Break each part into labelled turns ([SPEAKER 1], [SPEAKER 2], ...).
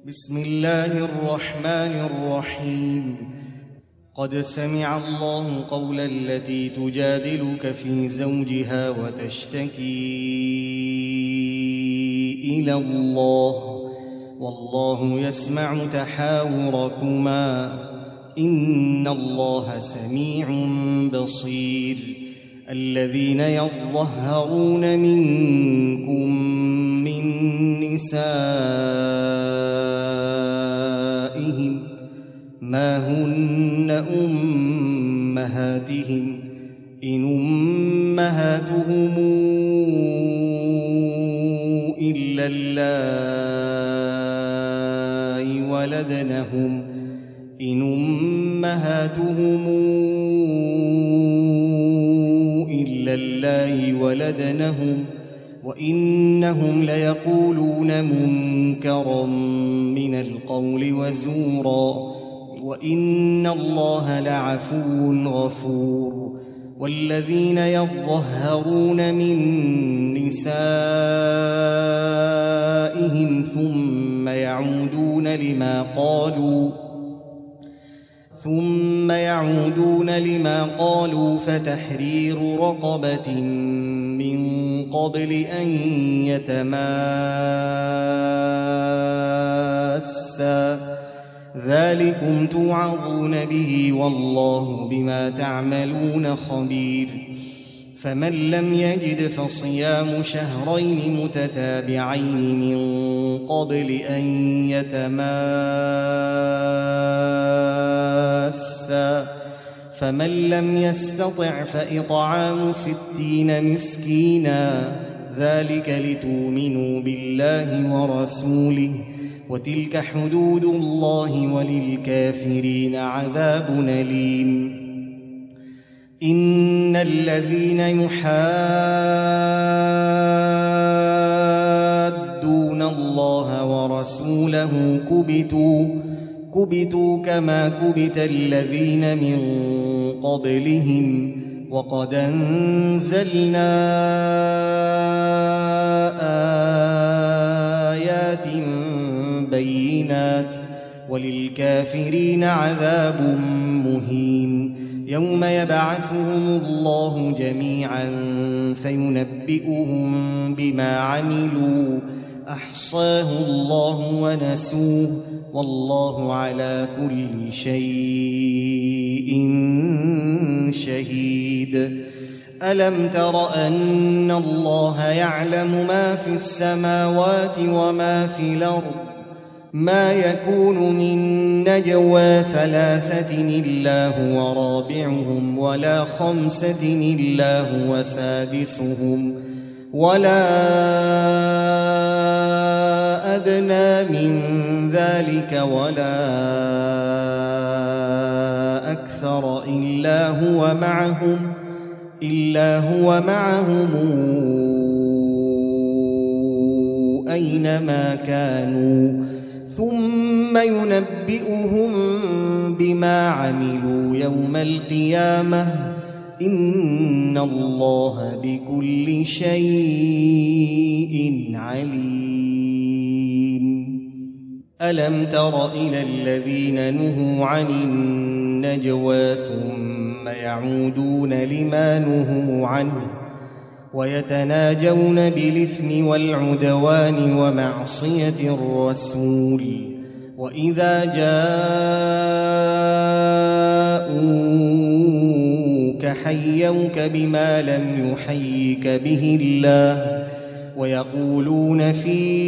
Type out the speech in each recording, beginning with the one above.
[SPEAKER 1] بسم الله الرحمن الرحيم. قد سمع الله قول التي تجادلك في زوجها وتشتكي إلى الله والله يسمع تحاوركما إن الله سميع بصير. الذين يظهرون منكم من نسائهم ما هن أمهاتهم إن أمهاتهم إلا اللائي ولدنهم إن أمهاتهم إلا اللائي ولدنهم وإنهم ليقولون منكرا من القول وزورا وإن الله لعفو غفور. والذين يظهرون من نسائهم ثم يعودون لما قالوا فتحرير رقبة من قبل أن يتماسا ذلكم توعظون به والله بما تعملون خبير. فمن لم يجد فصيام شهرين متتابعين من قبل أن يتماسا فمن لم يستطع فإطعام 60 مسكينا ذلك لتؤمنوا بالله ورسوله وتلك حدود الله وللكافرين عذاب أليم. إن الذين يحادون الله ورسوله كبتوا كما كبت الذين من قبلهم وقد أنزلنا آيات بينات وللكافرين عذاب مهين. يوم يبعثهم الله جميعا فينبئهم بما عملوا أحصاه الله ونسوه والله على كل شيء شهيد. ألم تر أن الله يعلم ما في السماوات وما في الأرض ما يكون من نجوى 3 إلا هو رابعهم ولا 5 إلا هو سادسهم ولا أدنى من ذلك ولا أكثر إلا هو معهم أينما كانوا ثم ينبئهم بما عملوا يوم القيامة إن الله بكل شيء عليم. ألم تر إلى الذين نهوا عن النجوى ثم يعودون لما نهوا عنه ويتناجون بالإثم والعدوان ومعصية الرسول وإذا جاءوك حيوك بما لم يحيك به الله ويقولون في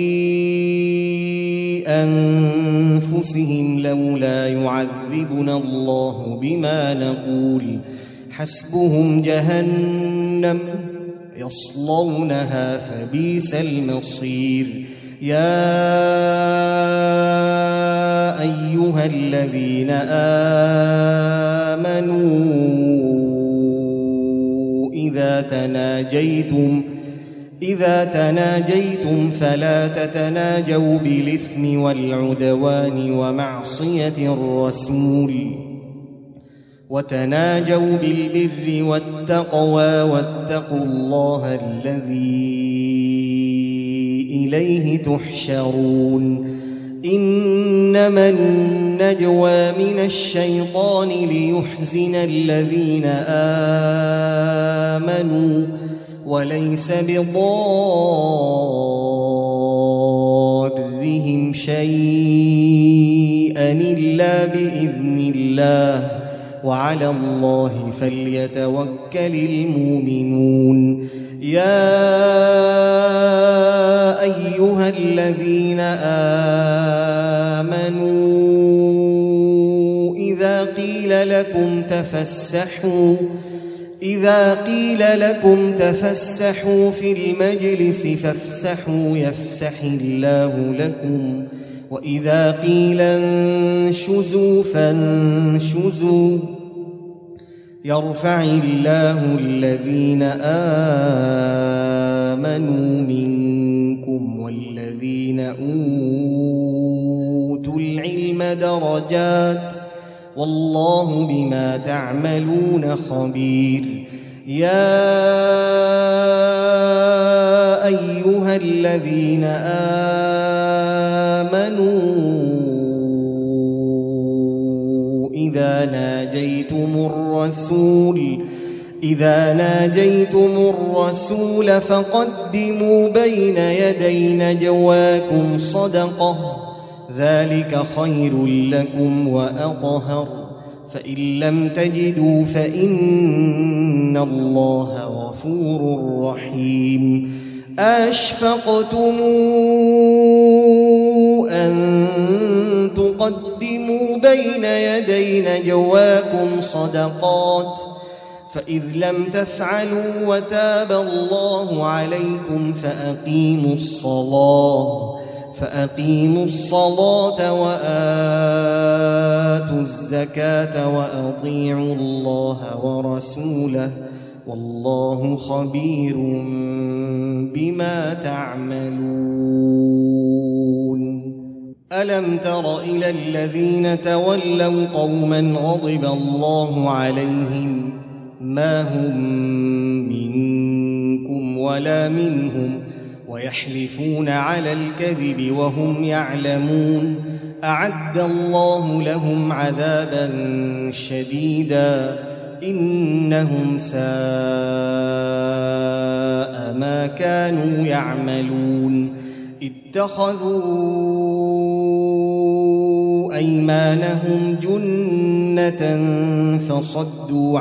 [SPEAKER 1] أنفسهم لولا يعذبنا الله بما نقول حسبهم جهنم يصلونها فبئس المصير. يا أيها الذين آمنوا إذا تناجيتم فلا تتناجوا بالإثم والعدوان ومعصية الرسول وتناجوا بالبر والتقوى واتقوا الله الذي إليه تحشرون. إنما النجوى من الشيطان ليحزن الذين آمنوا وليس بضارهم شيئا إلا بإذن الله وعلى الله فليتوكل المؤمنون. يا أيها الذين آمنوا إذا قيل لكم تفسحوا في المجلس فافسحوا يفسح الله لكم وإذا قيل انشزوا فانشزوا يرفع الله الذين آمنوا منكم والذين أوتوا العلم درجات والله بما تعملون خبير. يا أيها الذين آمنوا إذا ناجيتم الرسول فقدموا بين يدي نجواكم صدقة ذلك خير لكم وأطهر فإن لم تجدوا فإن الله غفور رحيم. أشفقتم أن تقدموا بين يدي نجواكم صدقات فإذ لم تفعلوا وتاب الله عليكم فأقيموا الصلاة وآتوا الزكاة وأطيعوا الله ورسوله والله خبير بما تعملون. ألم تر إلى الذين تولوا قوما غضب الله عليهم ما هم منكم ولا منهم ويحلفون على الكذب وهم يعلمون أعد الله لهم عذابا شديدا إنهم ساء ما كانوا يعملون. اتخذوا أيمانهم جنة فصدوا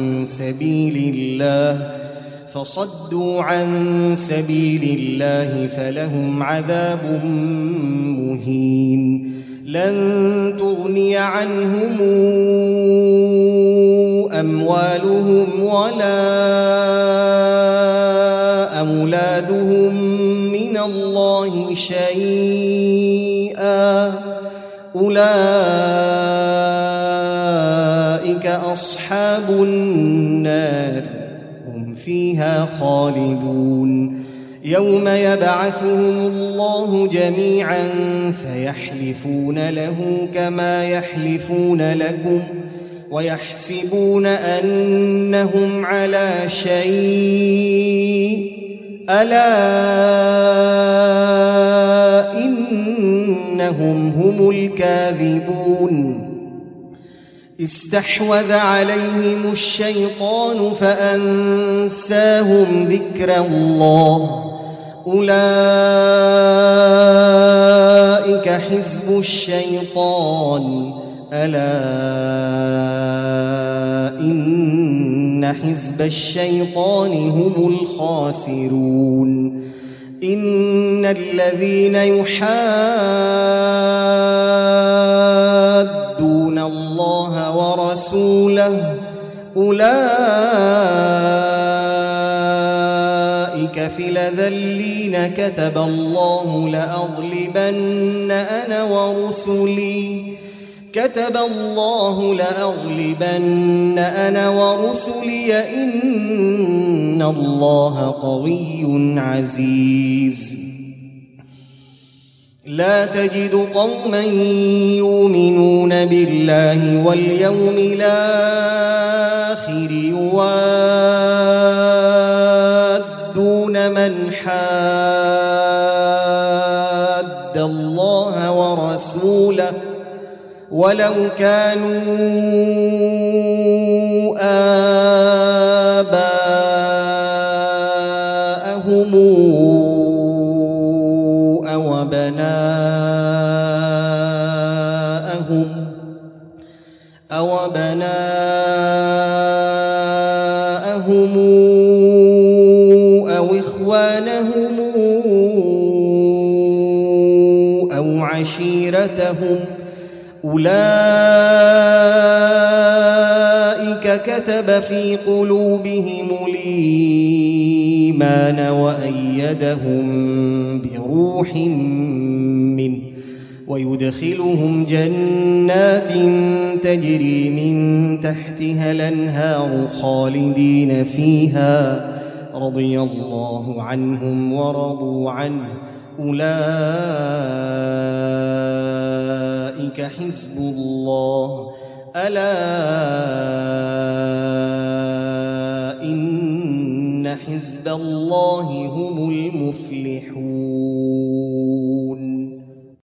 [SPEAKER 1] عن سبيل الله فلهم عذاب مهين. لن تغني عنهم أموالهم ولا أولادهم من الله شيئا أولئك أصحاب النار هم فيها خالدون. يوم يبعثهم الله جميعا فيحلفون له كما يحلفون لكم ويحسبون أنهم على شيء ألا إنهم هم الكاذبون. استحوذ عليهم الشيطان فأنساهم ذكر الله أولئك حزب الشيطان ألا إن حزب الشيطان هم الخاسرون. إن الذين يحادون الله ورسوله أولئك في الأذلين كتب الله لأغلبن أنا ورسلي إن الله قوي عزيز. لا تجد قوما يؤمنون بالله واليوم الآخر يوادون من حاد الله ورسوله ورسوله ولو كانوا آباءهم أو أبناءهم أو إخوانهم أو عشيرتهم أولئك كتب في قلوبهم الإيمان وأيدهم بروح منه ويدخلهم جنات تجري من تحتها الأنهار خالدين فيها رضي الله عنهم ورضوا عنه أولئك حزب الله ألا إن حزب الله هم المفلحون.